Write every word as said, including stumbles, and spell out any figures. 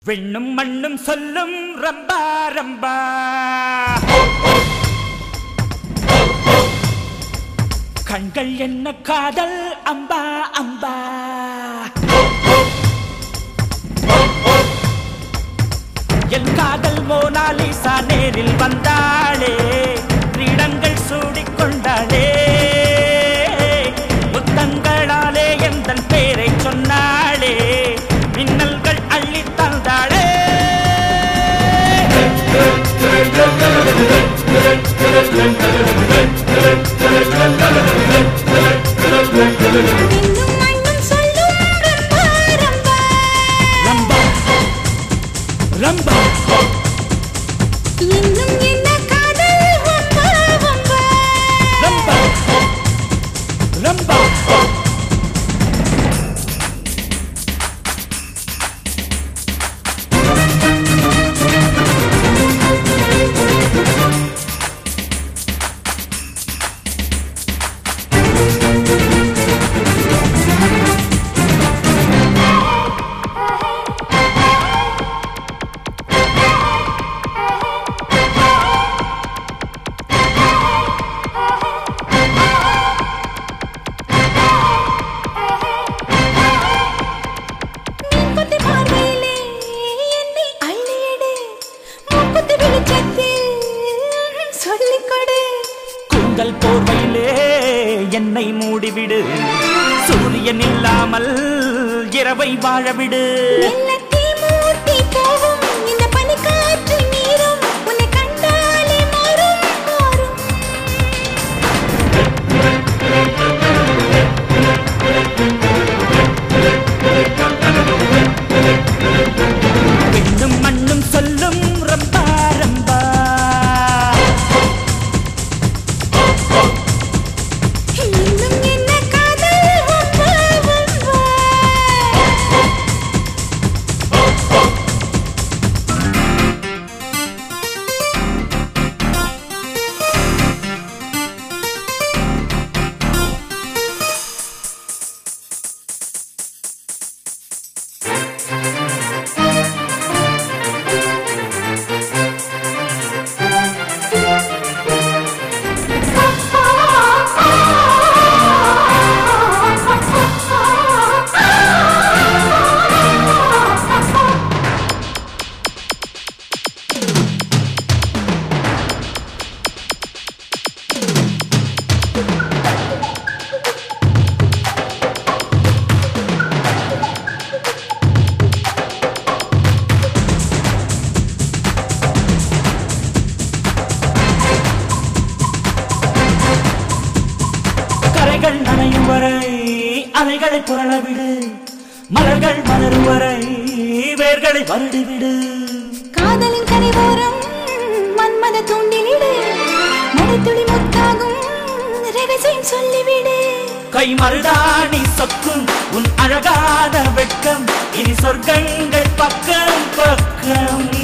விண்ணும் மண்ணும் சொல்லும் ரம்பா ரம்பா கண்கள் என்ன காதல் அம்பா அம்பா என் காதல் மோனாலிசா நேரில் வந்தாளே கிரீடங்கள் சூடிக்கொண்டாளே முத்தங்களாலே எந்தன் பேரை சொன்னாளே மின்னல்கள் அள்ளி தந்தாளே ரம்பா இன்னும் என்ன காதல் வம்பா வம்பா ரம்பா ரம்பா குந்தல் போர்வையிலே என்னை மூடிவிடு சூரியன் இல்லாமல் இரவை வாழவிடு விண்ணும் மண்ணும் சொல்லும் ரம்பா ரம்பா கரைகள் நனையும் வரை அலைகளை புரளவிடு மலர்கள் மலரும் வரை வேர்களை வருடிவிடு காதலின் கரைவோரம் மன்மத தூண்டிலிடு மழைத்துளி முத்தாகும் ரகசியம் சொல்லிவிடு கை மருதாணி சொக்கும் உன் அழகான வெட்கம் இனி சொர்க்கங்கள் பக்கம் பக்கம்